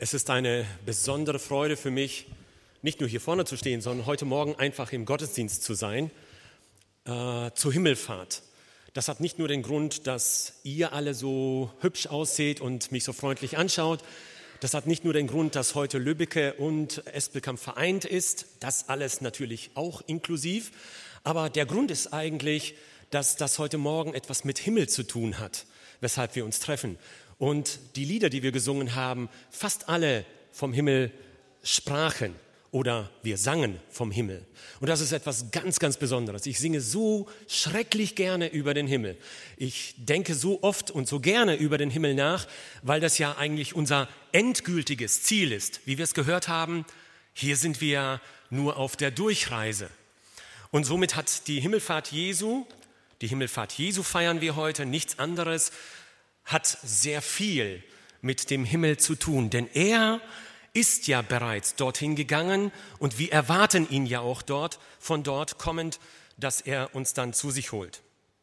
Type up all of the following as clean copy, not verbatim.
Es ist eine besondere Freude für mich, nicht nur hier vorne zu stehen, sondern heute Morgen einfach im Gottesdienst zu sein, zur Himmelfahrt. Das hat nicht nur den Grund, dass ihr alle so hübsch ausseht und mich so freundlich anschaut. Das hat nicht nur den Grund, dass heute Lübbecke und Espelkamp vereint ist. Das alles natürlich auch inklusiv. Aber der Grund ist eigentlich, dass das heute Morgen etwas mit Himmel zu tun hat, weshalb wir uns treffen. Und die Lieder, die wir gesungen haben, fast alle vom Himmel sprachen oder wir sangen vom Himmel. Und das ist etwas ganz, ganz Besonderes. Ich singe so schrecklich gerne über den Himmel. Ich denke so oft und so gerne über den Himmel nach, weil das ja eigentlich unser endgültiges Ziel ist. Wie wir es gehört haben, hier sind wir nur auf der Durchreise. Und somit hat die Himmelfahrt Jesu feiern wir heute, nichts anderes, hat sehr viel mit dem Himmel zu tun, denn er ist ja bereits dorthin gegangen und wir erwarten ihn ja auch von dort kommend, dass er uns dann zu sich holt.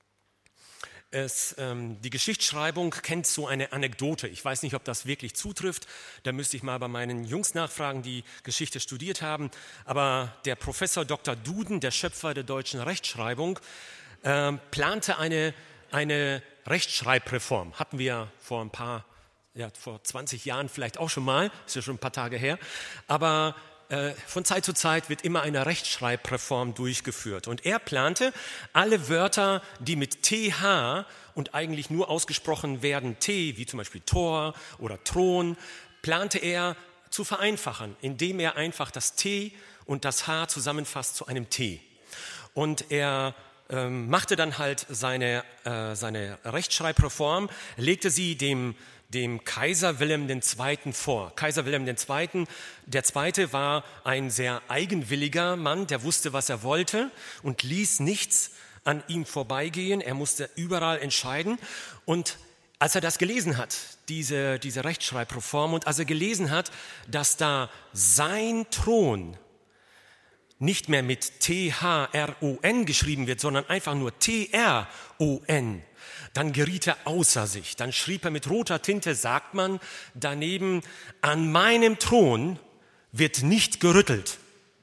Die Geschichtsschreibung kennt so eine Anekdote. Ich weiß nicht, ob das wirklich zutrifft. Da müsste ich mal bei meinen Jungs nachfragen, die Geschichte studiert haben. Aber der Professor Dr. Duden, der Schöpfer der deutschen Rechtschreibung, plante eine Rechtschreibreform. Hatten wir vor 20 Jahren vielleicht auch schon mal, ist ja schon ein paar Tage her. Aber von Zeit zu Zeit wird immer eine Rechtschreibreform durchgeführt. Und er plante, alle Wörter, die mit TH und eigentlich nur ausgesprochen werden T, wie zum Beispiel Tor oder Thron, plante er zu vereinfachen, indem er einfach das T und das H zusammenfasst zu einem T. Und er machte dann halt seine Rechtschreibreform, legte sie dem Kaiser Wilhelm II. Vor. Kaiser Wilhelm II. Der Zweite war ein sehr eigenwilliger Mann, der wusste, was er wollte und ließ nichts an ihm vorbeigehen. Er musste überall entscheiden. Und als er das gelesen hat, diese Rechtschreibreform, und als er gelesen hat, dass da sein Thron nicht mehr mit T-H-R-O-N geschrieben wird, sondern einfach nur T-R-O-N, dann geriet er außer sich. Dann schrieb er mit roter Tinte, sagt man, daneben, an meinem Thron wird nicht gerüttelt.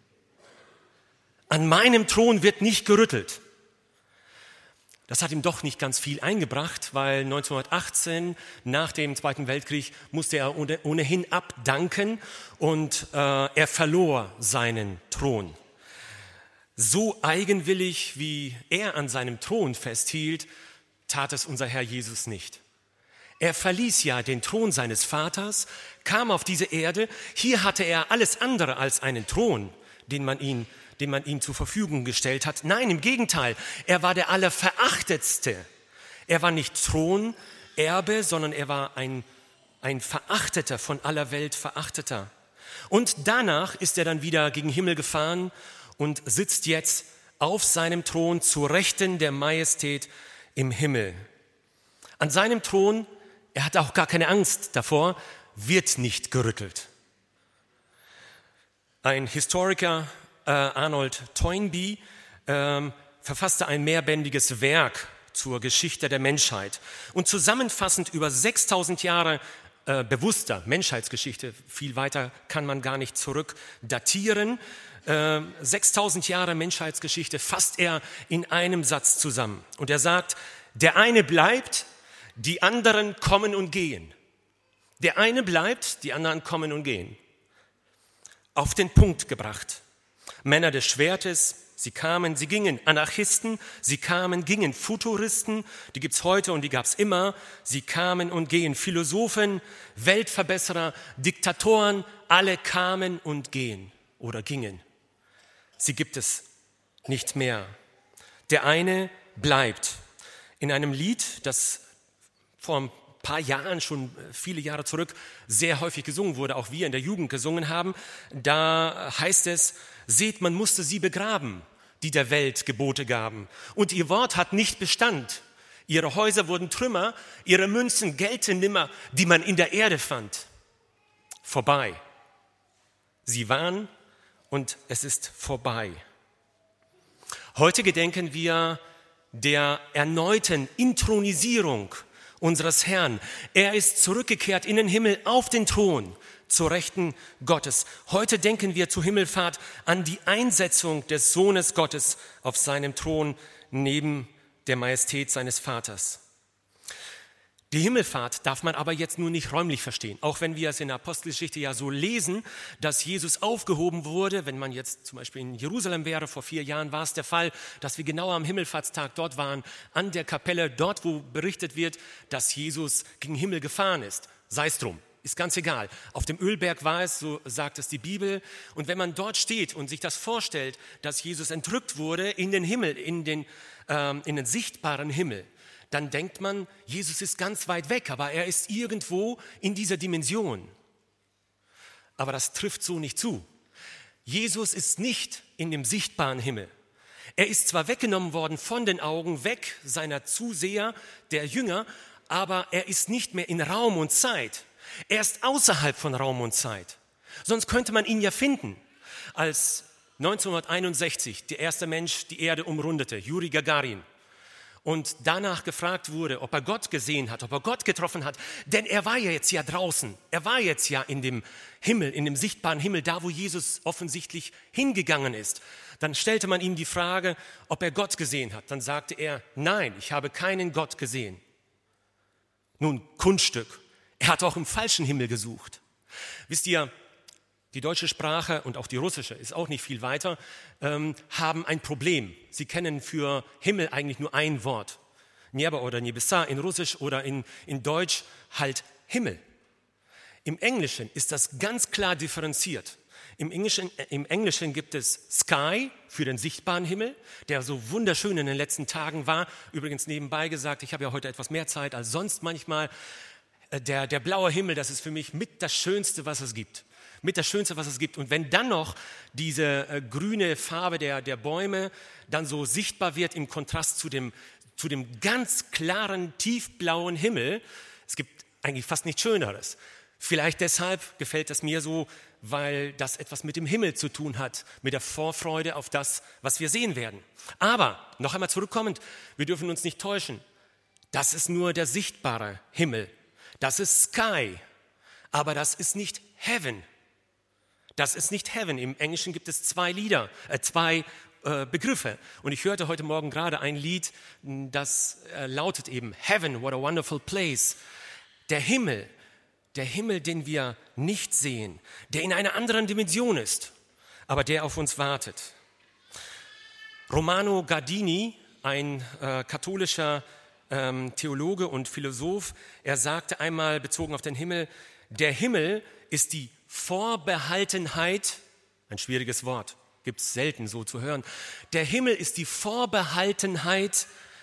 An meinem Thron wird nicht gerüttelt. Das hat ihm doch nicht ganz viel eingebracht, weil 1918, nach dem Zweiten Weltkrieg, musste er ohnehin abdanken und er verlor seinen Thron. So eigenwillig, wie er an seinem Thron festhielt, tat es unser Herr Jesus nicht. Er verließ ja den Thron seines Vaters, kam auf diese Erde. Hier hatte er alles andere als einen Thron, den man ihm zur Verfügung gestellt hat. Nein, im Gegenteil, er war der Allerverachtetste. Er war nicht Thronerbe, sondern er war ein Verachteter, von aller Welt Verachteter. Und danach ist er dann wieder gegen Himmel gefahren und sitzt jetzt auf seinem Thron zu Rechten der Majestät im Himmel. An seinem Thron, er hat auch gar keine Angst davor, wird nicht gerüttelt. Ein Historiker, Arnold Toynbee, verfasste ein mehrbändiges Werk zur Geschichte der Menschheit und zusammenfassend über 6000 Jahre bewusster Menschheitsgeschichte, viel weiter kann man gar nicht zurück datieren, 6000 Jahre Menschheitsgeschichte fasst er in einem Satz zusammen. Und er sagt, der eine bleibt, die anderen kommen und gehen. Der eine bleibt, die anderen kommen und gehen. Auf den Punkt gebracht. Männer des Schwertes, sie kamen, sie gingen. Anarchisten, sie kamen, gingen. Futuristen, die gibt's heute und die gab's immer. Sie kamen und gehen. Philosophen, Weltverbesserer, Diktatoren, alle kamen und gehen oder gingen. Sie gibt es nicht mehr. Der eine bleibt. In einem Lied, das vor ein paar Jahren, schon viele Jahre zurück, sehr häufig gesungen wurde, auch wir in der Jugend gesungen haben, da heißt es, seht, man musste sie begraben, die der Welt Gebote gaben. Und ihr Wort hat nicht Bestand. Ihre Häuser wurden Trümmer, ihre Münzen gelten nimmer, die man in der Erde fand. Vorbei. Sie waren und es ist vorbei. Heute gedenken wir der erneuten Inthronisierung unseres Herrn. Er ist zurückgekehrt in den Himmel auf den Thron zur Rechten Gottes. Heute denken wir zur Himmelfahrt an die Einsetzung des Sohnes Gottes auf seinem Thron neben der Majestät seines Vaters. Die Himmelfahrt darf man aber jetzt nur nicht räumlich verstehen, auch wenn wir es in der Apostelgeschichte ja so lesen, dass Jesus aufgehoben wurde. Wenn man jetzt zum Beispiel in Jerusalem wäre, vor 4 Jahren war es der Fall, dass wir genau am Himmelfahrtstag dort waren, an der Kapelle, dort wo berichtet wird, dass Jesus gegen den Himmel gefahren ist. Sei es drum, ist ganz egal. Auf dem Ölberg war es, so sagt es die Bibel. Und wenn man dort steht und sich das vorstellt, dass Jesus entrückt wurde in den Himmel, in den sichtbaren Himmel, dann denkt man, Jesus ist ganz weit weg, aber er ist irgendwo in dieser Dimension. Aber das trifft so nicht zu. Jesus ist nicht in dem sichtbaren Himmel. Er ist zwar weggenommen worden von den Augen, weg seiner Zuseher, der Jünger, aber er ist nicht mehr in Raum und Zeit. Er ist außerhalb von Raum und Zeit. Sonst könnte man ihn ja finden, als 1961 der erste Mensch die Erde umrundete, Juri Gagarin. Und danach gefragt wurde, ob er Gott gesehen hat, ob er Gott getroffen hat. Denn er war ja jetzt draußen. Er war jetzt ja in dem Himmel, in dem sichtbaren Himmel, da wo Jesus offensichtlich hingegangen ist. Dann stellte man ihm die Frage, ob er Gott gesehen hat. Dann sagte er, nein, ich habe keinen Gott gesehen. Nun, Kunststück. Er hat auch im falschen Himmel gesucht. Wisst ihr, die deutsche Sprache und auch die russische ist auch nicht viel weiter, haben ein Problem. Sie kennen für Himmel eigentlich nur ein Wort. Nieba oder Nebesa in Russisch oder in Deutsch halt Himmel. Im Englischen ist das ganz klar differenziert. Im Englischen gibt es Sky für den sichtbaren Himmel, der so wunderschön in den letzten Tagen war. Übrigens nebenbei gesagt, ich habe ja heute etwas mehr Zeit als sonst manchmal. Der blaue Himmel, das ist für mich mit das Schönste, was es gibt. Mit das Schönste, was es gibt. Und wenn dann noch diese grüne Farbe der Bäume dann so sichtbar wird im Kontrast zu dem ganz klaren, tiefblauen Himmel, es gibt eigentlich fast nichts Schöneres. Vielleicht deshalb gefällt es mir so, weil das etwas mit dem Himmel zu tun hat, mit der Vorfreude auf das, was wir sehen werden. Aber, noch einmal zurückkommend, wir dürfen uns nicht täuschen. Das ist nur der sichtbare Himmel. Das ist Sky, aber das ist nicht Heaven. Das ist nicht Heaven. Im Englischen gibt es zwei Begriffe. Und ich hörte heute Morgen gerade ein Lied, das lautet eben Heaven, what a wonderful place. Der Himmel, den wir nicht sehen, der in einer anderen Dimension ist, aber der auf uns wartet. Romano Guardini, ein katholischer Theologe und Philosoph, er sagte einmal bezogen auf den Himmel, der Himmel ist die Vorbehaltenheit, ein schwieriges Wort, gibt es selten so zu hören, der Himmel ist die Vorbehaltenheit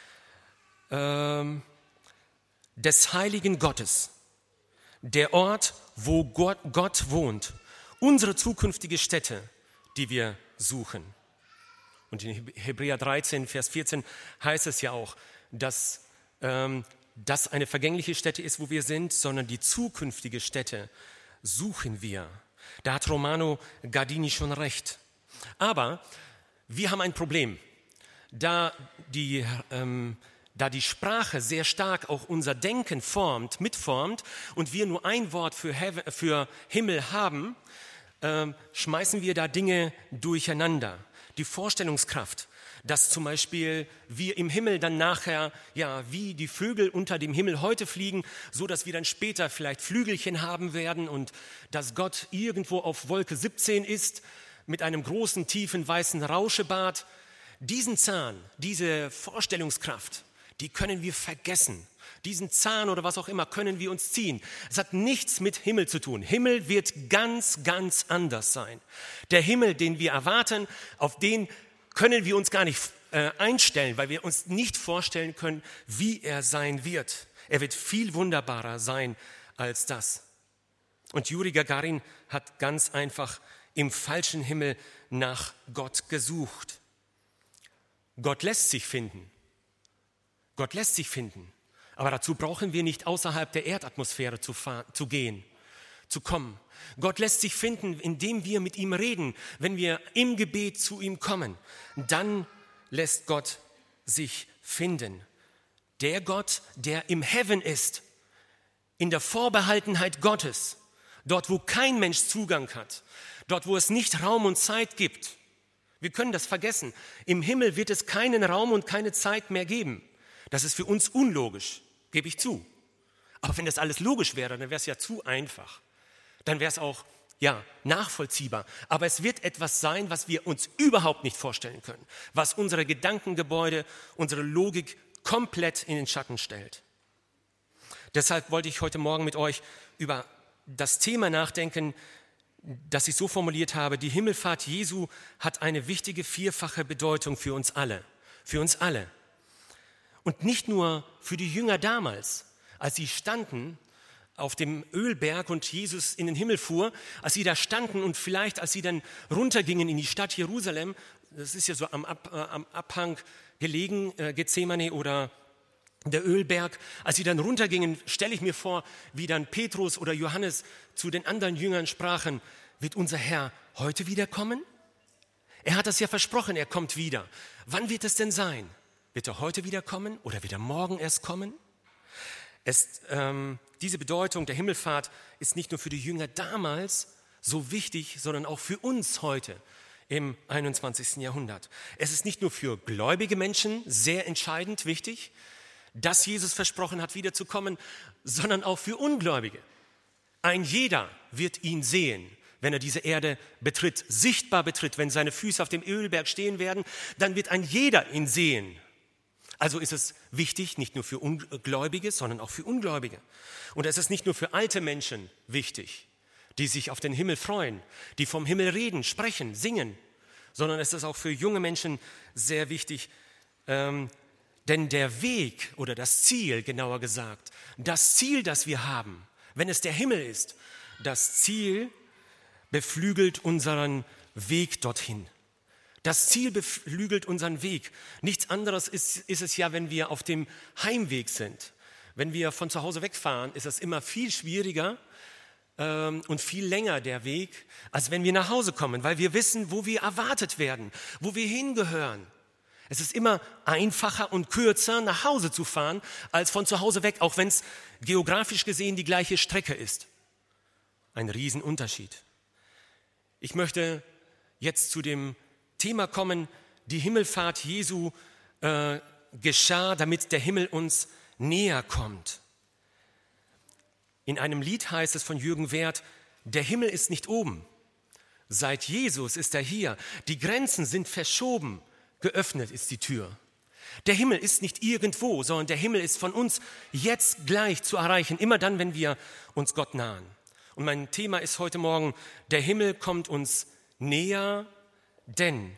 des heiligen Gottes, der Ort, wo Gott wohnt, unsere zukünftige Stätte, die wir suchen. Und in Hebräer 13, Vers 14 heißt es ja auch, dass das eine vergängliche Stätte ist, wo wir sind, sondern die zukünftige Stätte suchen wir. Da hat Romano Guardini schon recht. Aber wir haben ein Problem. Da die Sprache sehr stark auch unser Denken mitformt und wir nur ein Wort für Himmel haben, schmeißen wir da Dinge durcheinander. Die Vorstellungskraft, dass zum Beispiel wir im Himmel dann nachher, wie die Vögel unter dem Himmel heute fliegen, so dass wir dann später vielleicht Flügelchen haben werden und dass Gott irgendwo auf Wolke 17 ist, mit einem großen, tiefen, weißen Rauschebart. Diesen Zahn, diese Vorstellungskraft, die können wir vergessen. Diesen Zahn oder was auch immer können wir uns ziehen. Es hat nichts mit Himmel zu tun. Himmel wird ganz, ganz anders sein. Der Himmel, den wir erwarten, auf den können wir uns gar nicht einstellen, weil wir uns nicht vorstellen können, wie er sein wird. Er wird viel wunderbarer sein als das. Und Juri Gagarin hat ganz einfach im falschen Himmel nach Gott gesucht. Gott lässt sich finden. Gott lässt sich finden. Aber dazu brauchen wir nicht außerhalb der Erdatmosphäre zu gehen, zu kommen. Gott lässt sich finden, indem wir mit ihm reden, wenn wir im Gebet zu ihm kommen. Dann lässt Gott sich finden. Der Gott, der im Heaven ist, in der Vorbehaltenheit Gottes, dort, wo kein Mensch Zugang hat, dort, wo es nicht Raum und Zeit gibt. Wir können das vergessen. Im Himmel wird es keinen Raum und keine Zeit mehr geben. Das ist für uns unlogisch, gebe ich zu. Aber wenn das alles logisch wäre, dann wäre es ja zu einfach. Dann wäre es auch nachvollziehbar. Aber es wird etwas sein, was wir uns überhaupt nicht vorstellen können, was unsere Gedankengebäude, unsere Logik komplett in den Schatten stellt. Deshalb wollte ich heute Morgen mit euch über das Thema nachdenken, das ich so formuliert habe: Die Himmelfahrt Jesu hat eine wichtige vierfache Bedeutung für uns alle. Für uns alle. Und nicht nur für die Jünger damals, als sie standen auf dem Ölberg und Jesus in den Himmel fuhr, als sie da standen und vielleicht als sie dann runtergingen in die Stadt Jerusalem, das ist ja so am Abhang gelegen, Gethsemane oder der Ölberg, als sie dann runtergingen, stelle ich mir vor, wie dann Petrus oder Johannes zu den anderen Jüngern sprachen: Wird unser Herr heute wiederkommen? Er hat das ja versprochen, er kommt wieder. Wann wird es denn sein? Wird er heute wiederkommen oder wird er morgen erst kommen? Diese Bedeutung der Himmelfahrt ist nicht nur für die Jünger damals so wichtig, sondern auch für uns heute im 21. Jahrhundert. Es ist nicht nur für gläubige Menschen sehr entscheidend wichtig, dass Jesus versprochen hat, wiederzukommen, sondern auch für Ungläubige. Ein jeder wird ihn sehen, wenn er diese Erde betritt, sichtbar betritt. Wenn seine Füße auf dem Ölberg stehen werden, dann wird ein jeder ihn sehen. Also ist es wichtig, nicht nur für Ungläubige, sondern auch für Ungläubige. Und es ist nicht nur für alte Menschen wichtig, die sich auf den Himmel freuen, die vom Himmel reden, sprechen, singen, sondern es ist auch für junge Menschen sehr wichtig, denn der Weg oder das Ziel, genauer gesagt, das Ziel, das wir haben, wenn es der Himmel ist, das Ziel beflügelt unseren Weg dorthin. Das Ziel beflügelt unseren Weg. Nichts anderes ist es ja, wenn wir auf dem Heimweg sind. Wenn wir von zu Hause wegfahren, ist es immer viel schwieriger und viel länger der Weg, als wenn wir nach Hause kommen, weil wir wissen, wo wir erwartet werden, wo wir hingehören. Es ist immer einfacher und kürzer, nach Hause zu fahren, als von zu Hause weg, auch wenn es geografisch gesehen die gleiche Strecke ist. Ein Riesenunterschied. Ich möchte jetzt zu dem Thema kommen: Die Himmelfahrt Jesu geschah, damit der Himmel uns näher kommt. In einem Lied heißt es von Jürgen Werth: Der Himmel ist nicht oben. Seit Jesus ist er hier. Die Grenzen sind verschoben. Geöffnet ist die Tür. Der Himmel ist nicht irgendwo, sondern der Himmel ist von uns jetzt gleich zu erreichen, immer dann, wenn wir uns Gott nahen. Und mein Thema ist heute Morgen: Der Himmel kommt uns näher, denn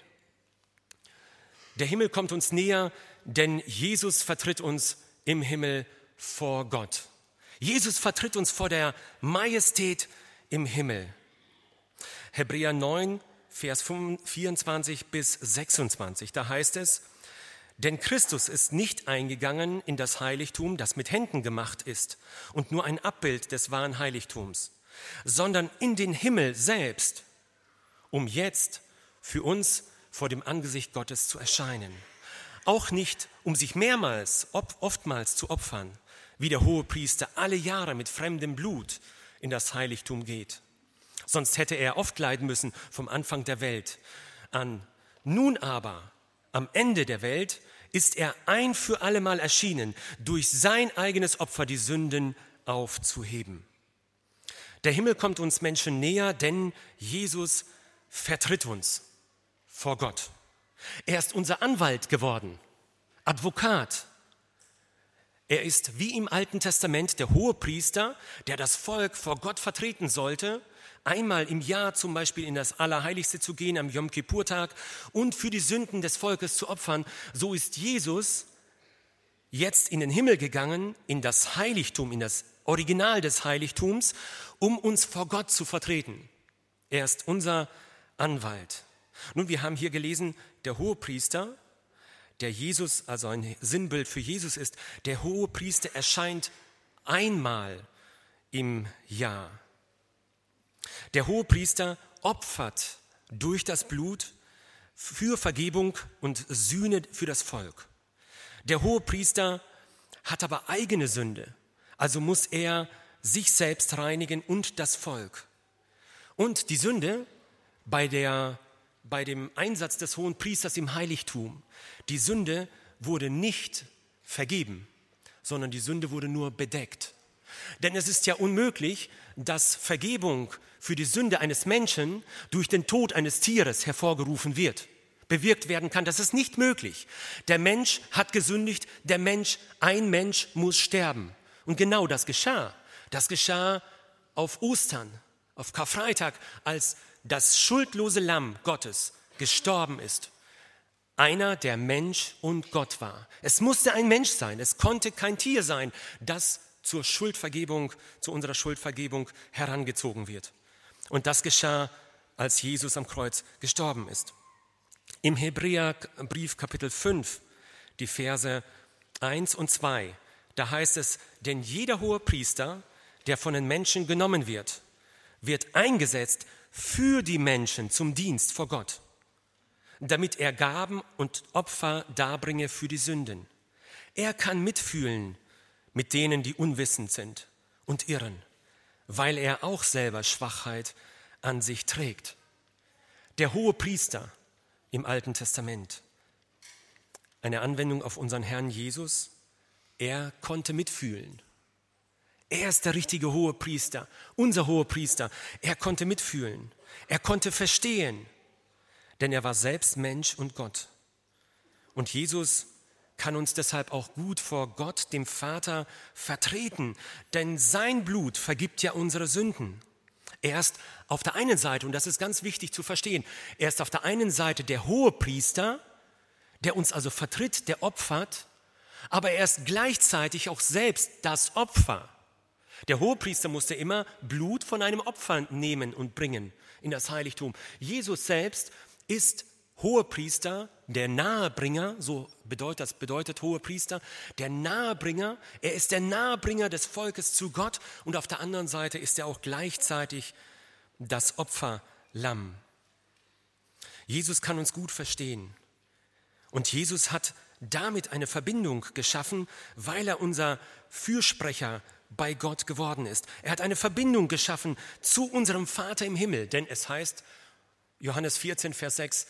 Jesus vertritt uns im Himmel vor Gott. Jesus vertritt uns vor der Majestät im Himmel. Hebräer 9, Vers 24 bis 26, da heißt es: Denn Christus ist nicht eingegangen in das Heiligtum, das mit Händen gemacht ist und nur ein Abbild des wahren Heiligtums, sondern in den Himmel selbst, um jetzt für uns vor dem Angesicht Gottes zu erscheinen. Auch nicht, um sich oftmals zu opfern, wie der Hohepriester alle Jahre mit fremdem Blut in das Heiligtum geht. Sonst hätte er oft leiden müssen vom Anfang der Welt an. Nun aber, am Ende der Welt, ist er ein für allemal erschienen, durch sein eigenes Opfer die Sünden aufzuheben. Der Himmel kommt uns Menschen näher, denn Jesus vertritt uns vor Gott. Er ist unser Anwalt geworden, Advokat. Er ist wie im Alten Testament der Hohepriester, der das Volk vor Gott vertreten sollte, einmal im Jahr zum Beispiel in das Allerheiligste zu gehen am Jom Kippur-Tag und für die Sünden des Volkes zu opfern. So ist Jesus jetzt in den Himmel gegangen, in das Heiligtum, in das Original des Heiligtums, um uns vor Gott zu vertreten. Er ist unser Anwalt. Nun, wir haben hier gelesen, der Hohepriester, der Jesus, also ein Sinnbild für Jesus ist, der Hohepriester erscheint einmal im Jahr. Der Hohepriester opfert durch das Blut für Vergebung und Sühne für das Volk. Der Hohepriester hat aber eigene Sünde. Also muss er sich selbst reinigen und das Volk. Und die Sünde bei dem Einsatz des Hohenpriesters im Heiligtum, die Sünde wurde nicht vergeben, sondern die Sünde wurde nur bedeckt. Denn es ist ja unmöglich, dass Vergebung für die Sünde eines Menschen durch den Tod eines Tieres hervorgerufen wird, bewirkt werden kann. Das ist nicht möglich. Der Mensch hat gesündigt, ein Mensch muss sterben. Und genau das geschah. Das geschah auf Ostern, auf Karfreitag, als das schuldlose Lamm Gottes gestorben ist. Einer, der Mensch und Gott war. Es musste ein Mensch sein, es konnte kein Tier sein, das zu unserer Schuldvergebung herangezogen wird. Und das geschah, als Jesus am Kreuz gestorben ist. Im Hebräerbrief Kapitel 5, die Verse 1 und 2, da heißt es, denn jeder Hohepriester, der von den Menschen genommen wird, wird eingesetzt für die Menschen zum Dienst vor Gott, damit er Gaben und Opfer darbringe für die Sünden. Er kann mitfühlen mit denen, die unwissend sind und irren, weil er auch selber Schwachheit an sich trägt. Der Hohepriester im Alten Testament, eine Anwendung auf unseren Herrn Jesus, er konnte mitfühlen. Er ist der richtige Hohepriester, unser Hohepriester. Er konnte mitfühlen, er konnte verstehen, denn er war selbst Mensch und Gott. Und Jesus kann uns deshalb auch gut vor Gott, dem Vater, vertreten, denn sein Blut vergibt ja unsere Sünden. Er ist auf der einen Seite, und das ist ganz wichtig zu verstehen, er ist auf der einen Seite der Hohepriester, der uns also vertritt, der opfert, aber er ist gleichzeitig auch selbst das Opfer. Der Hohepriester musste immer Blut von einem Opfer nehmen und bringen in das Heiligtum. Jesus selbst ist Hohepriester, der Nahebringer, so bedeutet Hohepriester, der Nahebringer. Er ist der Nahebringer des Volkes zu Gott und auf der anderen Seite ist er auch gleichzeitig das Opferlamm. Jesus kann uns gut verstehen und Jesus hat damit eine Verbindung geschaffen, weil er unser Fürsprecher bei Gott geworden ist. Er hat eine Verbindung geschaffen zu unserem Vater im Himmel, denn es heißt, Johannes 14, Vers 6,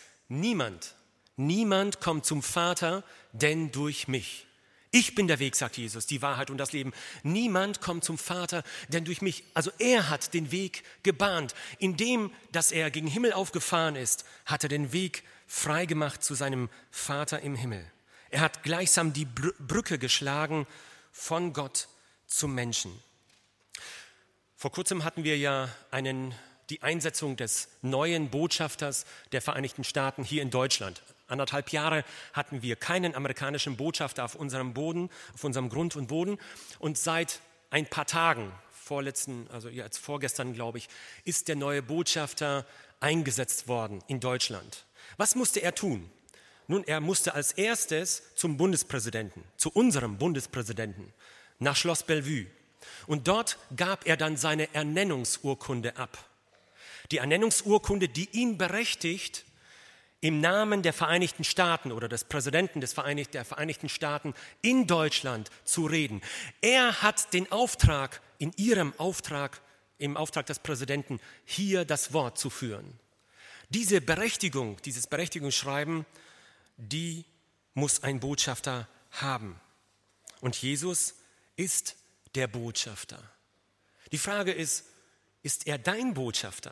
Niemand kommt zum Vater, denn durch mich. Ich bin der Weg, sagt Jesus, die Wahrheit und das Leben. Niemand kommt zum Vater, denn durch mich. Also er hat den Weg gebahnt. Indem, dass er gegen Himmel aufgefahren ist, hat er den Weg freigemacht zu seinem Vater im Himmel. Er hat gleichsam die Brücke geschlagen von Gott zum Menschen. Vor kurzem hatten wir ja die Einsetzung des neuen Botschafters der Vereinigten Staaten hier in Deutschland. 1,5 Jahre hatten wir keinen amerikanischen Botschafter auf unserem Boden, auf unserem Grund und Boden. Und seit ein paar Tagen, vorgestern glaube ich, ist der neue Botschafter eingesetzt worden in Deutschland. Was musste er tun? Nun, er musste als erstes zum Bundespräsidenten, zu unserem Bundespräsidenten, nach Schloss Bellevue. Und dort gab er dann seine Ernennungsurkunde ab. Die Ernennungsurkunde, die ihn berechtigt, im Namen der Vereinigten Staaten oder des Präsidenten der Vereinigten Staaten in Deutschland zu reden. Er hat den Auftrag, im Auftrag des Präsidenten, hier das Wort zu führen. Diese Berechtigung, dieses Berechtigungsschreiben, die muss ein Botschafter haben. Und Jesus ist der Botschafter. Die Frage ist er dein Botschafter?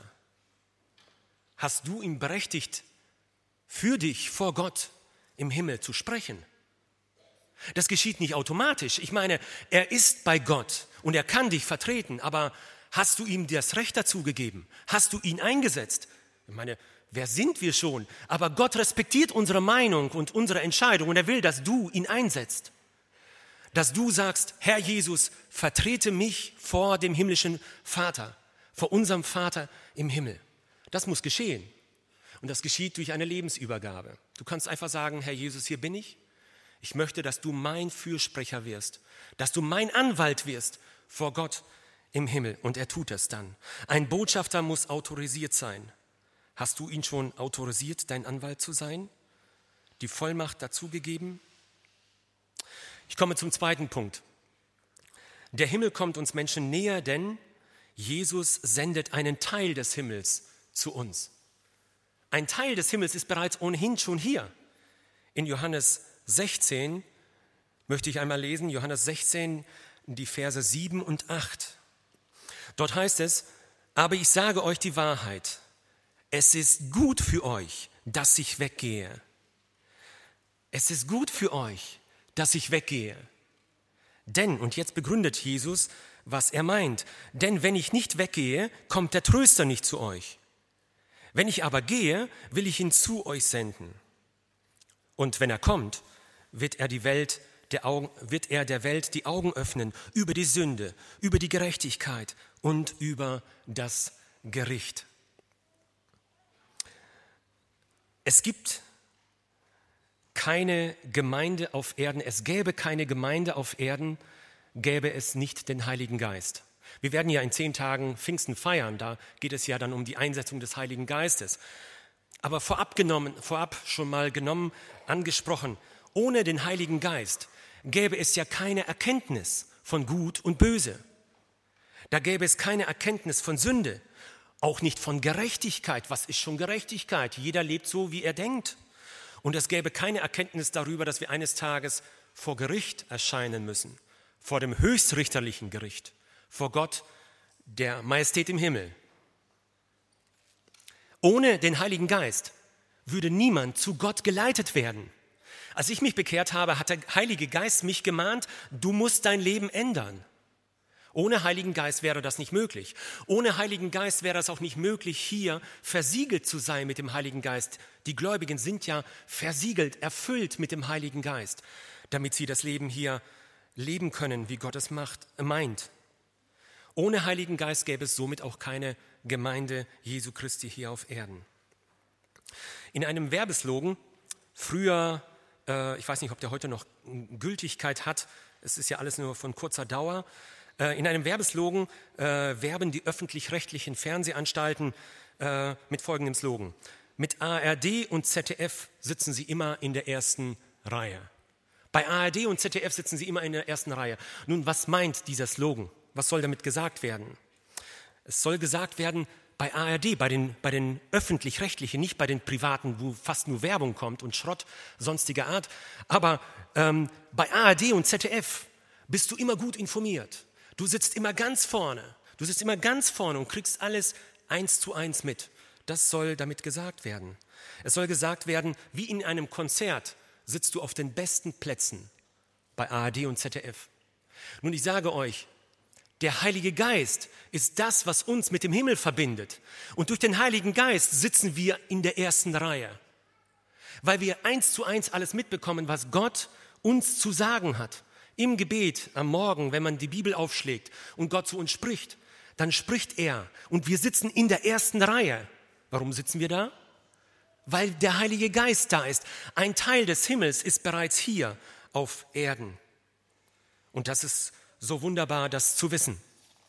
Hast du ihn berechtigt, für dich vor Gott im Himmel zu sprechen? Das geschieht nicht automatisch. Ich meine, er ist bei Gott und er kann dich vertreten, aber hast du ihm das Recht dazu gegeben? Hast du ihn eingesetzt? Ich meine, wer sind wir schon? Aber Gott respektiert unsere Meinung und unsere Entscheidung und er will, dass du ihn einsetzt. Dass du sagst, Herr Jesus, vertrete mich vor dem himmlischen Vater, vor unserem Vater im Himmel. Das muss geschehen. Und das geschieht durch eine Lebensübergabe. Du kannst einfach sagen, Herr Jesus, hier bin ich. Ich möchte, dass du mein Fürsprecher wirst, dass du mein Anwalt wirst vor Gott im Himmel. Und er tut es dann. Ein Botschafter muss autorisiert sein. Hast du ihn schon autorisiert, dein Anwalt zu sein? Die Vollmacht dazu gegeben? Ich komme zum zweiten Punkt. Der Himmel kommt uns Menschen näher, denn Jesus sendet einen Teil des Himmels zu uns. Ein Teil des Himmels ist bereits ohnehin schon hier. In Johannes 16 möchte ich einmal lesen, Johannes 16, die Verse 7 und 8. Dort heißt es, aber ich sage euch die Wahrheit, es ist gut für euch, dass ich weggehe. Es ist gut für euch, dass ich weggehe. Denn, und jetzt begründet Jesus, was er meint, denn wenn ich nicht weggehe, kommt der Tröster nicht zu euch. Wenn ich aber gehe, will ich ihn zu euch senden. Und wenn er kommt, wird er der Welt die Augen öffnen über die Sünde, über die Gerechtigkeit und über das Gericht. Es gibt keine Gemeinde auf Erden, es gäbe keine Gemeinde auf Erden, gäbe es nicht den Heiligen Geist. Wir werden ja in 10 Tagen Pfingsten feiern, da geht es ja dann um die Einsetzung des Heiligen Geistes. Aber vorab schon mal angesprochen, ohne den Heiligen Geist gäbe es ja keine Erkenntnis von Gut und Böse. Da gäbe es keine Erkenntnis von Sünde, auch nicht von Gerechtigkeit. Was ist schon Gerechtigkeit? Jeder lebt so, wie er denkt. Und es gäbe keine Erkenntnis darüber, dass wir eines Tages vor Gericht erscheinen müssen, vor dem höchstrichterlichen Gericht, vor Gott, der Majestät im Himmel. Ohne den Heiligen Geist würde niemand zu Gott geleitet werden. Als ich mich bekehrt habe, hat der Heilige Geist mich gemahnt, du musst dein Leben ändern. Ohne Heiligen Geist wäre das nicht möglich. Ohne Heiligen Geist wäre es auch nicht möglich, hier versiegelt zu sein mit dem Heiligen Geist. Die Gläubigen sind ja versiegelt, erfüllt mit dem Heiligen Geist, damit sie das Leben hier leben können, wie Gott es meint. Ohne Heiligen Geist gäbe es somit auch keine Gemeinde Jesu Christi hier auf Erden. In einem Werbeslogan, früher, ich weiß nicht, ob der heute noch Gültigkeit hat, es ist ja alles nur von kurzer Dauer, in einem Werbeslogan werben die öffentlich-rechtlichen Fernsehanstalten mit folgendem Slogan. Mit ARD und ZDF sitzen sie immer in der ersten Reihe. Bei ARD und ZDF sitzen sie immer in der ersten Reihe. Nun, was meint dieser Slogan? Was soll damit gesagt werden? Es soll gesagt werden, bei ARD, bei den öffentlich-rechtlichen, nicht bei den privaten, wo fast nur Werbung kommt und Schrott sonstiger Art, aber bei ARD und ZDF bist du immer gut informiert. Du sitzt immer ganz vorne. Und kriegst alles 1:1 mit. Das soll damit gesagt werden. Es soll gesagt werden, wie in einem Konzert sitzt du auf den besten Plätzen bei ARD und ZDF. Nun, ich sage euch, der Heilige Geist ist das, was uns mit dem Himmel verbindet. Und durch den Heiligen Geist sitzen wir in der ersten Reihe, weil wir 1:1 alles mitbekommen, was Gott uns zu sagen hat. Im Gebet am Morgen, wenn man die Bibel aufschlägt und Gott zu uns spricht, dann spricht er und wir sitzen in der ersten Reihe. Warum sitzen wir da? Weil der Heilige Geist da ist. Ein Teil des Himmels ist bereits hier auf Erden. Und das ist so wunderbar, das zu wissen.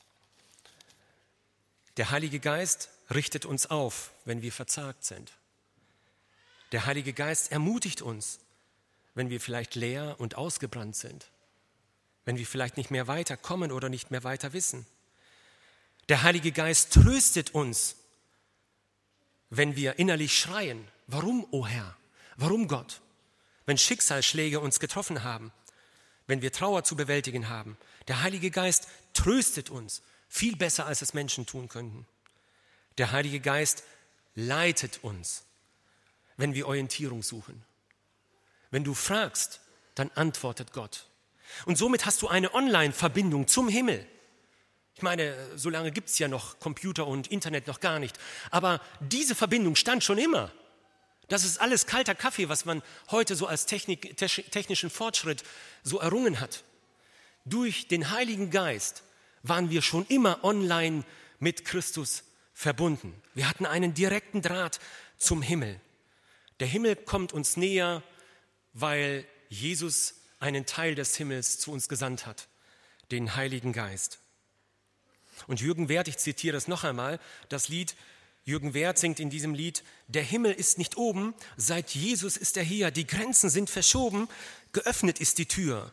Der Heilige Geist richtet uns auf, wenn wir verzagt sind. Der Heilige Geist ermutigt uns, wenn wir vielleicht leer und ausgebrannt sind. Wenn wir vielleicht nicht mehr weiterkommen oder nicht mehr weiter wissen. Der Heilige Geist tröstet uns, wenn wir innerlich schreien, warum, o Herr, warum Gott? Wenn Schicksalsschläge uns getroffen haben, wenn wir Trauer zu bewältigen haben. Der Heilige Geist tröstet uns, viel besser als es Menschen tun könnten. Der Heilige Geist leitet uns, wenn wir Orientierung suchen. Wenn du fragst, dann antwortet Gott. Und somit hast du eine Online-Verbindung zum Himmel. Ich meine, so lange gibt es ja noch Computer und Internet noch gar nicht. Aber diese Verbindung stand schon immer. Das ist alles kalter Kaffee, was man heute so als technischen Fortschritt so errungen hat. Durch den Heiligen Geist waren wir schon immer online mit Christus verbunden. Wir hatten einen direkten Draht zum Himmel. Der Himmel kommt uns näher, weil Jesus einen Teil des Himmels zu uns gesandt hat, den Heiligen Geist. Und Jürgen Werth, ich zitiere das noch einmal, das Lied, Jürgen Werth singt in diesem Lied, der Himmel ist nicht oben, seit Jesus ist er hier, die Grenzen sind verschoben, geöffnet ist die Tür.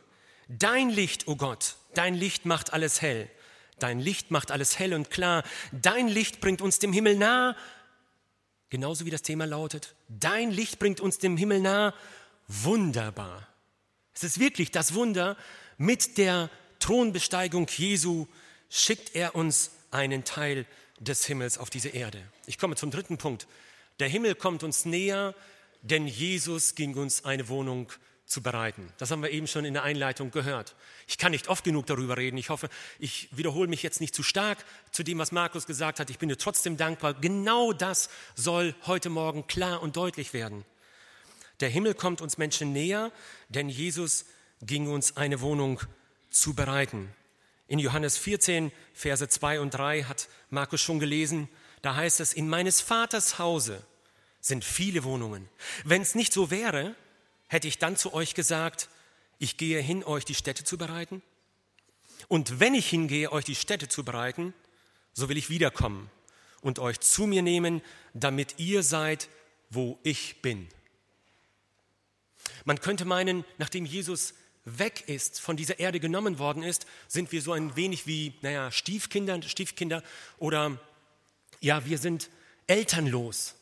Dein Licht, o Gott, dein Licht macht alles hell. Dein Licht macht alles hell und klar. Dein Licht bringt uns dem Himmel nah. Genauso wie das Thema lautet. Dein Licht bringt uns dem Himmel nah. Wunderbar. Es ist wirklich das Wunder. Mit der Thronbesteigung Jesu schickt er uns einen Teil des Himmels auf diese Erde. Ich komme zum dritten Punkt. Der Himmel kommt uns näher, denn Jesus ging uns eine Wohnung zu bereiten. Das haben wir eben schon in der Einleitung gehört. Ich kann nicht oft genug darüber reden. Ich hoffe, ich wiederhole mich jetzt nicht zu stark zu dem, was Markus gesagt hat. Ich bin dir trotzdem dankbar. Genau das soll heute Morgen klar und deutlich werden. Der Himmel kommt uns Menschen näher, denn Jesus ging uns eine Wohnung zu bereiten. In Johannes 14, Verse 2 und 3 hat Markus schon gelesen. Da heißt es, in meines Vaters Hause sind viele Wohnungen. Wenn es nicht so wäre, hätte ich dann zu euch gesagt, ich gehe hin, euch die Stätte zu bereiten? Und wenn ich hingehe, euch die Stätte zu bereiten, so will ich wiederkommen und euch zu mir nehmen, damit ihr seid, wo ich bin. Man könnte meinen, nachdem Jesus weg ist, von dieser Erde genommen worden ist, sind wir so ein wenig wie, Stiefkinder oder wir sind elternlos.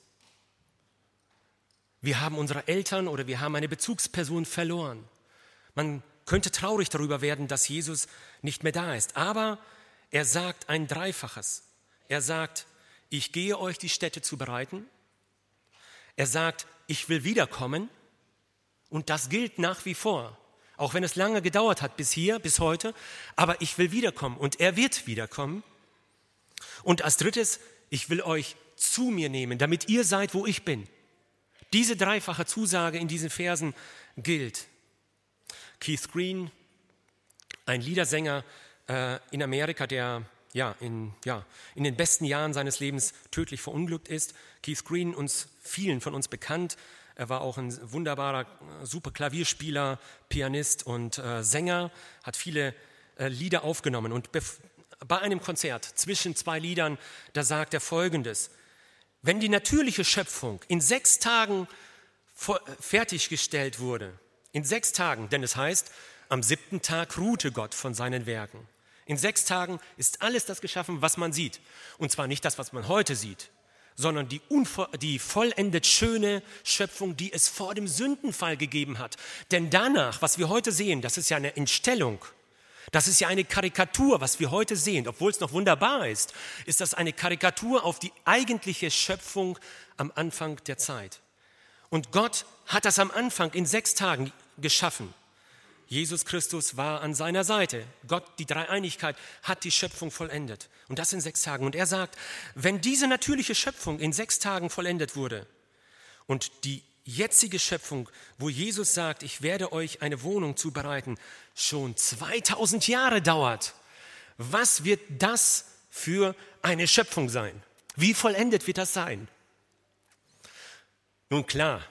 Wir haben unsere Eltern oder wir haben eine Bezugsperson verloren. Man könnte traurig darüber werden, dass Jesus nicht mehr da ist. Aber er sagt ein Dreifaches. Er sagt, ich gehe euch die Stätte zu bereiten. Er sagt, ich will wiederkommen. Und das gilt nach wie vor. Auch wenn es lange gedauert hat bis heute. Aber ich will wiederkommen und er wird wiederkommen. Und als drittes, ich will euch zu mir nehmen, damit ihr seid, wo ich bin. Diese dreifache Zusage in diesen Versen gilt. Keith Green, ein Liedersänger in Amerika, der in den besten Jahren seines Lebens tödlich verunglückt ist. Keith Green, vielen von uns bekannt. Er war auch ein wunderbarer, super Klavierspieler, Pianist und Sänger, hat viele Lieder aufgenommen. Und bei einem Konzert zwischen zwei Liedern, da sagt er Folgendes: Wenn die natürliche Schöpfung in 6 Tagen fertiggestellt wurde, in 6 Tagen, denn es heißt, am 7. Tag ruhte Gott von seinen Werken. In 6 Tagen ist alles das geschaffen, was man sieht. Und zwar nicht das, was man heute sieht, sondern die vollendet schöne Schöpfung, die es vor dem Sündenfall gegeben hat. Denn danach, was wir heute sehen, das ist ja eine Entstellung. Das ist ja eine Karikatur, was wir heute sehen. Obwohl es noch wunderbar ist, ist das eine Karikatur auf die eigentliche Schöpfung am Anfang der Zeit. Und Gott hat das am Anfang in 6 Tagen geschaffen. Jesus Christus war an seiner Seite. Gott, die Dreieinigkeit, hat die Schöpfung vollendet. Und das in 6 Tagen. Und er sagt, wenn diese natürliche Schöpfung in 6 Tagen vollendet wurde und die jetzige Schöpfung, wo Jesus sagt, ich werde euch eine Wohnung zubereiten, schon 2000 Jahre dauert, was wird das für eine Schöpfung sein? Wie vollendet wird das sein? Nun klar,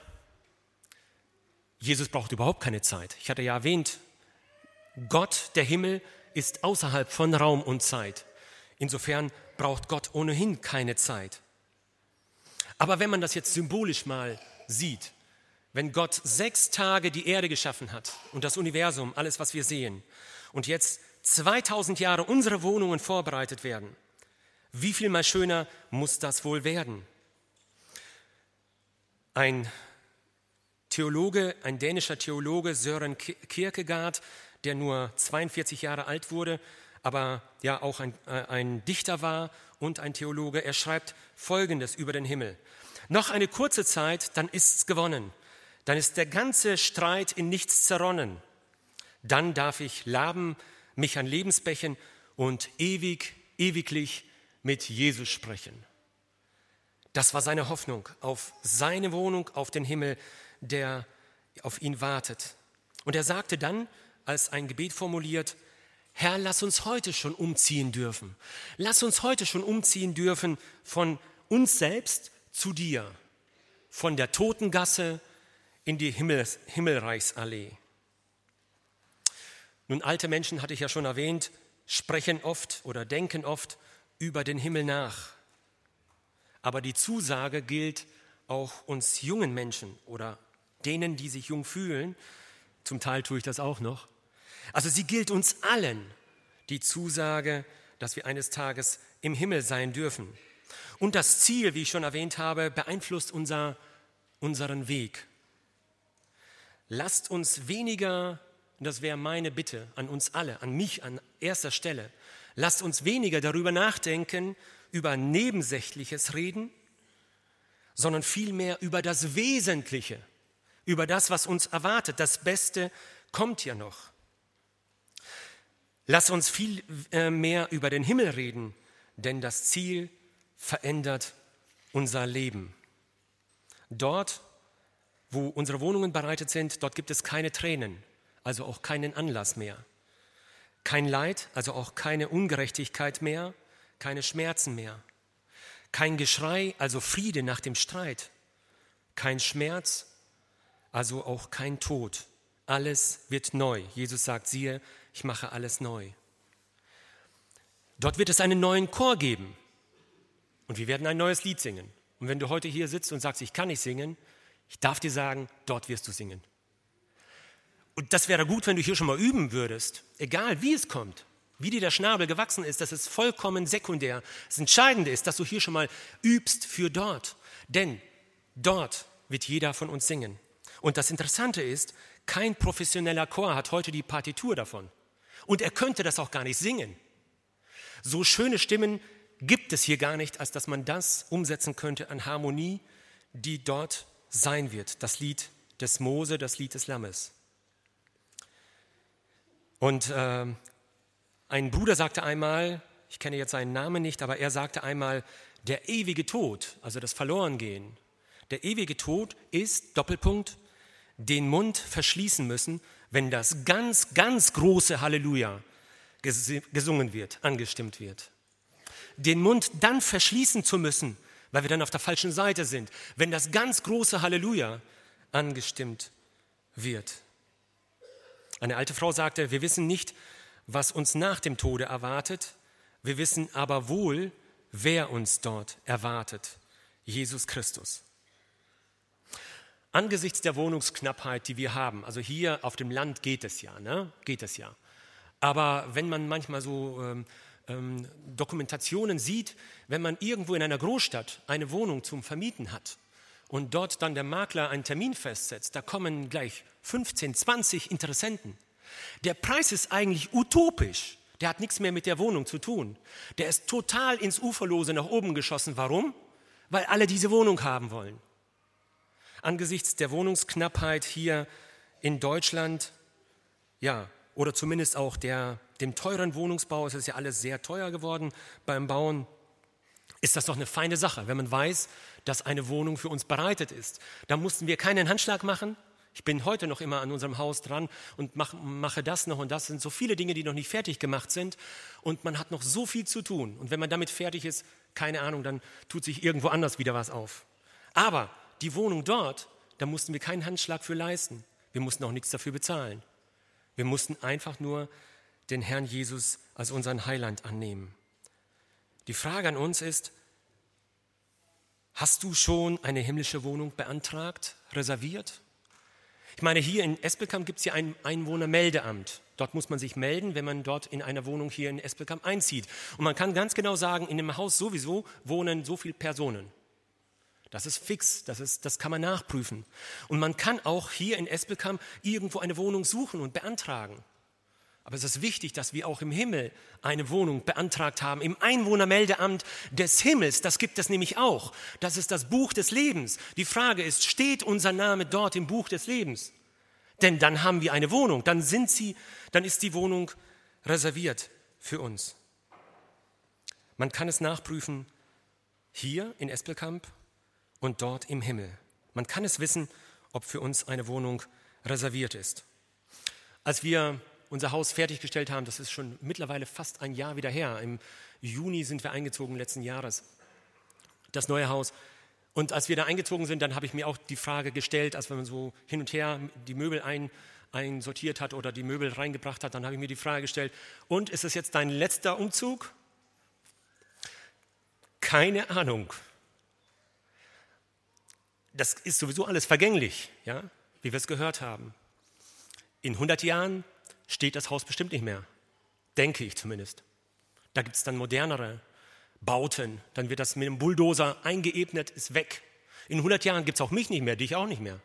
Jesus braucht überhaupt keine Zeit. Ich hatte ja erwähnt, Gott, der Himmel, ist außerhalb von Raum und Zeit. Insofern braucht Gott ohnehin keine Zeit. Aber wenn man das jetzt symbolisch mal sieht, wenn Gott 6 Tage die Erde geschaffen hat und das Universum, alles, was wir sehen, und jetzt 2000 Jahre unsere Wohnungen vorbereitet werden, wie viel mal schöner muss das wohl werden? Ein dänischer Theologe, Søren Kierkegaard, der nur 42 Jahre alt wurde, aber ja auch ein Dichter war und ein Theologe, er schreibt Folgendes über den Himmel. Noch eine kurze Zeit, dann ist's gewonnen. Dann ist der ganze Streit in nichts zerronnen. Dann darf ich laben mich an Lebensbächen und ewiglich mit Jesus sprechen. Das war seine Hoffnung auf seine Wohnung, auf den Himmel, der auf ihn wartet. Und er sagte dann, als ein Gebet formuliert, Herr, lass uns heute schon umziehen dürfen. Lass uns heute schon umziehen dürfen von uns selbst zu dir, von der Totengasse in die Himmelreichsallee. Nun, alte Menschen, hatte ich ja schon erwähnt, sprechen oft oder denken oft über den Himmel nach. Aber die Zusage gilt auch uns jungen Menschen oder denen, die sich jung fühlen, zum Teil tue ich das auch noch, Also sie gilt uns allen, die Zusage, dass wir eines Tages im Himmel sein dürfen. Und das Ziel, wie ich schon erwähnt habe, beeinflusst unseren Weg. Lasst uns weniger, und das wäre meine Bitte an uns alle, an mich an erster Stelle, lasst uns weniger darüber nachdenken, über Nebensächliches reden, sondern vielmehr über das Wesentliche, über das, was uns erwartet. Das Beste kommt ja noch. Lasst uns viel mehr über den Himmel reden, denn das Ziel verändert unser Leben. Dort, wo unsere Wohnungen bereitet sind, dort gibt es keine Tränen, also auch keinen Anlass mehr. Kein Leid, also auch keine Ungerechtigkeit mehr, keine Schmerzen mehr. Kein Geschrei, also Friede nach dem Streit. Kein Schmerz, also auch kein Tod. Alles wird neu. Jesus sagt, siehe, ich mache alles neu. Dort wird es einen neuen Chor geben und wir werden ein neues Lied singen. Und wenn du heute hier sitzt und sagst, ich kann nicht singen, ich darf dir sagen, dort wirst du singen. Und das wäre gut, wenn du hier schon mal üben würdest, egal wie es kommt, wie dir der Schnabel gewachsen ist, das ist vollkommen sekundär. Das Entscheidende ist, dass du hier schon mal übst für dort, denn dort wird jeder von uns singen. Und das Interessante ist, kein professioneller Chor hat heute die Partitur davon. Und er könnte das auch gar nicht singen. So schöne Stimmen gibt es hier gar nicht, als dass man das umsetzen könnte an Harmonie, die dort sein wird. Das Lied des Mose, das Lied des Lammes. Und ein Bruder sagte einmal, ich kenne jetzt seinen Namen nicht, aber er sagte einmal, der ewige Tod, also das Verlorengehen, der ewige Tod ist, Doppelpunkt, den Mund verschließen müssen, wenn das ganz, ganz große Halleluja gesungen wird, angestimmt wird. Den Mund dann verschließen zu müssen, weil wir dann auf der falschen Seite sind, wenn das ganz große Halleluja angestimmt wird. Eine alte Frau sagte, wir wissen nicht, was uns nach dem Tode erwartet, wir wissen aber wohl, wer uns dort erwartet, Jesus Christus. Angesichts der Wohnungsknappheit, die wir haben, also hier auf dem Land geht es ja, aber wenn man manchmal so Dokumentationen sieht, wenn man irgendwo in einer Großstadt eine Wohnung zum Vermieten hat und dort dann der Makler einen Termin festsetzt, da kommen gleich 15, 20 Interessenten. Der Preis ist eigentlich utopisch, der hat nichts mehr mit der Wohnung zu tun. Der ist total ins Uferlose nach oben geschossen. Warum? Weil alle diese Wohnung haben wollen. Angesichts der Wohnungsknappheit hier in Deutschland, ja, oder zumindest auch dem teuren Wohnungsbau, es ist ja alles sehr teuer geworden beim Bauen, ist das doch eine feine Sache, wenn man weiß, dass eine Wohnung für uns bereitet ist. Da mussten wir keinen Handschlag machen. Ich bin heute noch immer an unserem Haus dran und mache das noch und das. Es sind so viele Dinge, die noch nicht fertig gemacht sind und man hat noch so viel zu tun. Und wenn man damit fertig ist, keine Ahnung, dann tut sich irgendwo anders wieder was auf. Aber die Wohnung dort, da mussten wir keinen Handschlag für leisten. Wir mussten auch nichts dafür bezahlen. Wir mussten einfach nur den Herrn Jesus als unseren Heiland annehmen. Die Frage an uns ist, hast du schon eine himmlische Wohnung beantragt, reserviert? Ich meine, hier in Espelkamp gibt es ja ein Einwohnermeldeamt. Dort muss man sich melden, wenn man dort in einer Wohnung hier in Espelkamp einzieht. Und man kann ganz genau sagen, in dem Haus sowieso wohnen so viele Personen. Das ist fix, das kann man nachprüfen. Und man kann auch hier in Espelkamp irgendwo eine Wohnung suchen und beantragen. Aber es ist wichtig, dass wir auch im Himmel eine Wohnung beantragt haben, im Einwohnermeldeamt des Himmels. Das gibt es nämlich auch. Das ist das Buch des Lebens. Die Frage ist, steht unser Name dort im Buch des Lebens? Denn dann haben wir eine Wohnung, dann ist die Wohnung reserviert für uns. Man kann es nachprüfen hier in Espelkamp und dort im Himmel. Man kann es wissen, ob für uns eine Wohnung reserviert ist. Als wir unser Haus fertiggestellt haben, das ist schon mittlerweile fast ein Jahr wieder her. Im Juni sind wir eingezogen letzten Jahres, das neue Haus. Und als wir da eingezogen sind, dann habe ich mir auch die Frage gestellt, als man so hin und her die Möbel einsortiert hat oder die Möbel reingebracht hat, dann habe ich mir die Frage gestellt, und ist es jetzt dein letzter Umzug? Keine Ahnung. Das ist sowieso alles vergänglich, ja, wie wir es gehört haben. In 100 Jahren steht das Haus bestimmt nicht mehr. Denke ich zumindest. Da gibt es dann modernere Bauten. Dann wird das mit einem Bulldozer eingeebnet, ist weg. In 100 Jahren gibt es auch mich nicht mehr, dich auch nicht mehr.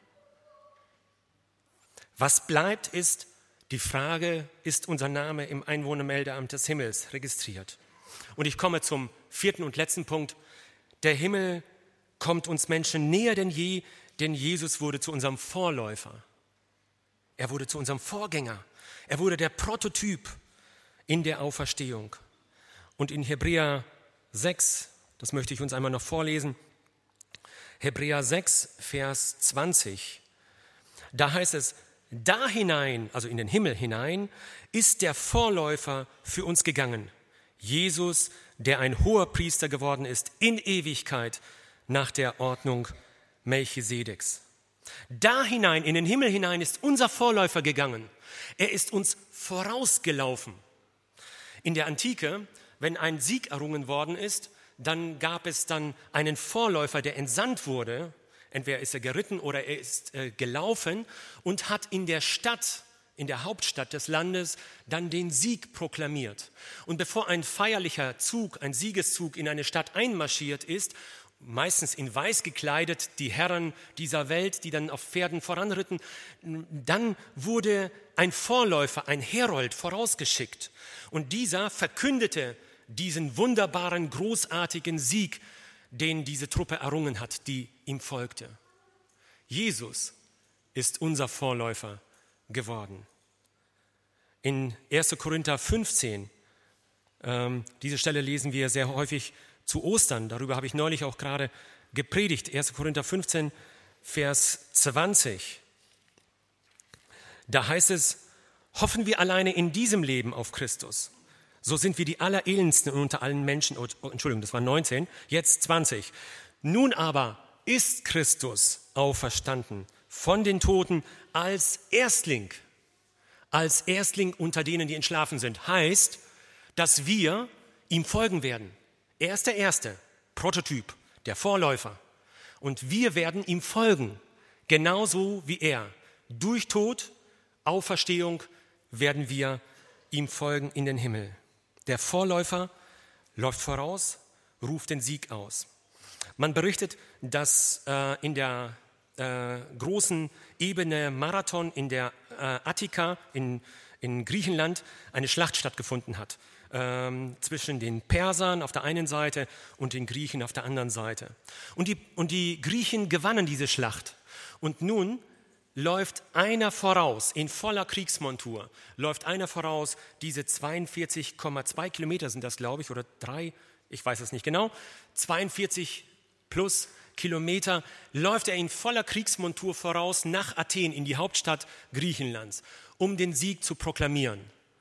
Was bleibt, ist die Frage, ist unser Name im Einwohnermeldeamt des Himmels registriert? Und ich komme zum 4. und letzten Punkt. Der Himmel kommt uns Menschen näher denn je, denn Jesus wurde zu unserem Vorläufer. Er wurde zu unserem Vorgänger. Er wurde der Prototyp in der Auferstehung. Und in Hebräer 6, das möchte ich uns einmal noch vorlesen, Hebräer 6, Vers 20, da heißt es, da hinein, also in den Himmel hinein, ist der Vorläufer für uns gegangen. Jesus, der ein hoher Priester geworden ist in Ewigkeit nach der Ordnung Melchisedeks. Da hinein, in den Himmel hinein ist unser Vorläufer gegangen. Er ist uns vorausgelaufen. In der Antike, wenn ein Sieg errungen worden ist, dann gab es dann einen Vorläufer, der entsandt wurde. Entweder ist er geritten oder er ist gelaufen und hat in der Stadt, in der Hauptstadt des Landes, dann den Sieg proklamiert. Und bevor ein feierlicher Zug, ein Siegeszug in eine Stadt einmarschiert ist, meistens in weiß gekleidet, die Herren dieser Welt, die dann auf Pferden voranritten, dann wurde ein Vorläufer, ein Herold vorausgeschickt. Und dieser verkündete diesen wunderbaren, großartigen Sieg, den diese Truppe errungen hat, die ihm folgte. Jesus ist unser Vorläufer geworden. In 1. Korinther 15, diese Stelle lesen wir sehr häufig zu Ostern, darüber habe ich neulich auch gerade gepredigt, 1. Korinther 15, Vers 20. Da heißt es, hoffen wir alleine in diesem Leben auf Christus, so sind wir die Allerelendsten unter allen Menschen. Entschuldigung, das war 19, jetzt 20. Nun aber ist Christus auferstanden von den Toten als Erstling unter denen, die entschlafen sind. Heißt, dass wir ihm folgen werden. Er ist der Erste, Prototyp, der Vorläufer. Und wir werden ihm folgen, genauso wie er. Durch Tod, Auferstehung werden wir ihm folgen in den Himmel. Der Vorläufer läuft voraus, ruft den Sieg aus. Man berichtet, dass in der großen Ebene Marathon in der Attika in Griechenland eine Schlacht stattgefunden hat. Zwischen den Persern auf der einen Seite und den Griechen auf der anderen Seite. Und die Griechen gewannen diese Schlacht. Und nun läuft einer voraus, in voller Kriegsmontur, läuft einer voraus, diese 42,2 Kilometer sind das, glaube ich, oder 3, ich weiß es nicht genau, 42 plus Kilometer, läuft er in voller Kriegsmontur voraus nach Athen, in die Hauptstadt Griechenlands, um den Sieg zu proklamieren.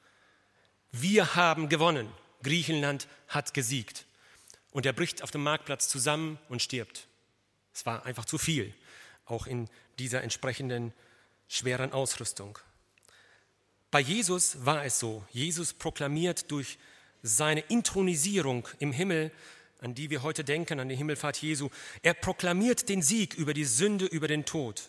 Wir haben gewonnen, Griechenland hat gesiegt. Und er bricht auf dem Marktplatz zusammen und stirbt. Es war einfach zu viel, auch in dieser entsprechenden schweren Ausrüstung. Bei Jesus war es so. Jesus proklamiert durch seine Inthronisierung im Himmel, an die wir heute denken, an die Himmelfahrt Jesu, er proklamiert den Sieg über die Sünde, über den Tod.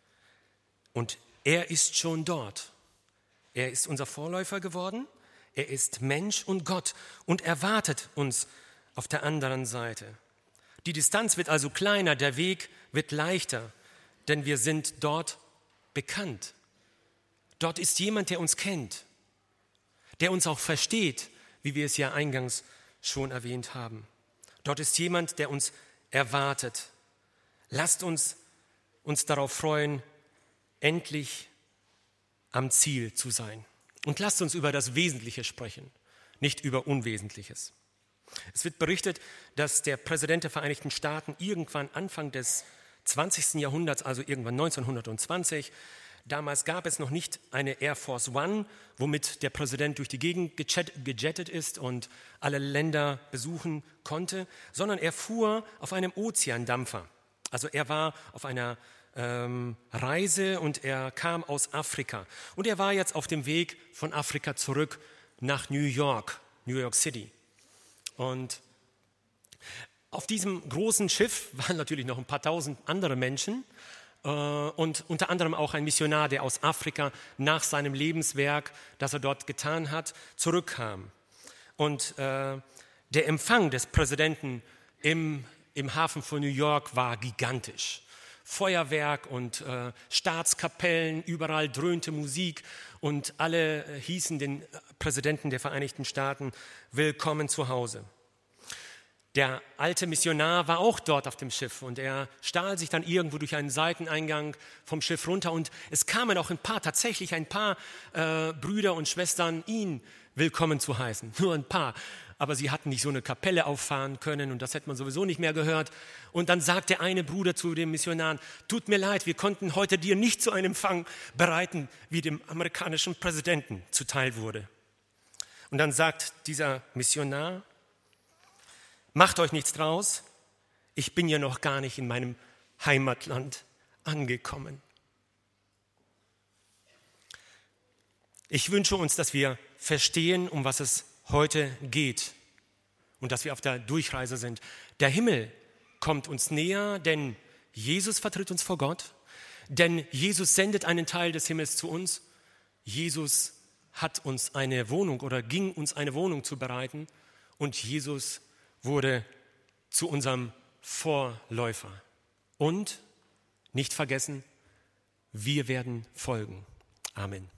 Und er ist schon dort. Er ist unser Vorläufer geworden. Er ist Mensch und Gott und erwartet uns auf der anderen Seite. Die Distanz wird also kleiner, der Weg wird leichter. Denn wir sind dort bekannt. Dort ist jemand, der uns kennt, der uns auch versteht, wie wir es ja eingangs schon erwähnt haben. Dort ist jemand, der uns erwartet. Lasst uns darauf freuen, endlich am Ziel zu sein. Und lasst uns über das Wesentliche sprechen, nicht über Unwesentliches. Es wird berichtet, dass der Präsident der Vereinigten Staaten irgendwann Anfang des 20. Jahrhunderts, also irgendwann 1920, damals gab es noch nicht eine Air Force One, womit der Präsident durch die Gegend gejettet ist und alle Länder besuchen konnte, sondern er fuhr auf einem Ozeandampfer. Also er war auf einer Reise und er kam aus Afrika. Und er war jetzt auf dem Weg von Afrika zurück nach New York City. Und auf diesem großen Schiff waren natürlich noch ein paar tausend andere Menschen, und unter anderem auch ein Missionar, der aus Afrika nach seinem Lebenswerk, das er dort getan hat, zurückkam. Und der Empfang des Präsidenten im Hafen von New York war gigantisch. Feuerwerk und Staatskapellen, überall dröhnte Musik und alle hießen den Präsidenten der Vereinigten Staaten willkommen zu Hause. Der alte Missionar war auch dort auf dem Schiff und er stahl sich dann irgendwo durch einen Seiteneingang vom Schiff runter und es kamen auch tatsächlich ein paar Brüder und Schwestern, ihn willkommen zu heißen. Nur ein paar, aber sie hatten nicht so eine Kapelle auffahren können und das hätte man sowieso nicht mehr gehört. Und dann sagt der eine Bruder zu dem Missionar: Tut mir leid, wir konnten heute dir nicht so einen Empfang bereiten, wie dem amerikanischen Präsidenten zuteil wurde. Und dann sagt dieser Missionar: Macht euch nichts draus, ich bin ja noch gar nicht in meinem Heimatland angekommen. Ich wünsche uns, dass wir verstehen, um was es heute geht und dass wir auf der Durchreise sind. Der Himmel kommt uns näher, denn Jesus vertritt uns vor Gott, denn Jesus sendet einen Teil des Himmels zu uns. Jesus hat uns eine Wohnung oder ging uns eine Wohnung zu bereiten und Jesus wurde zu unserem Vorläufer. Und nicht vergessen, wir werden folgen. Amen.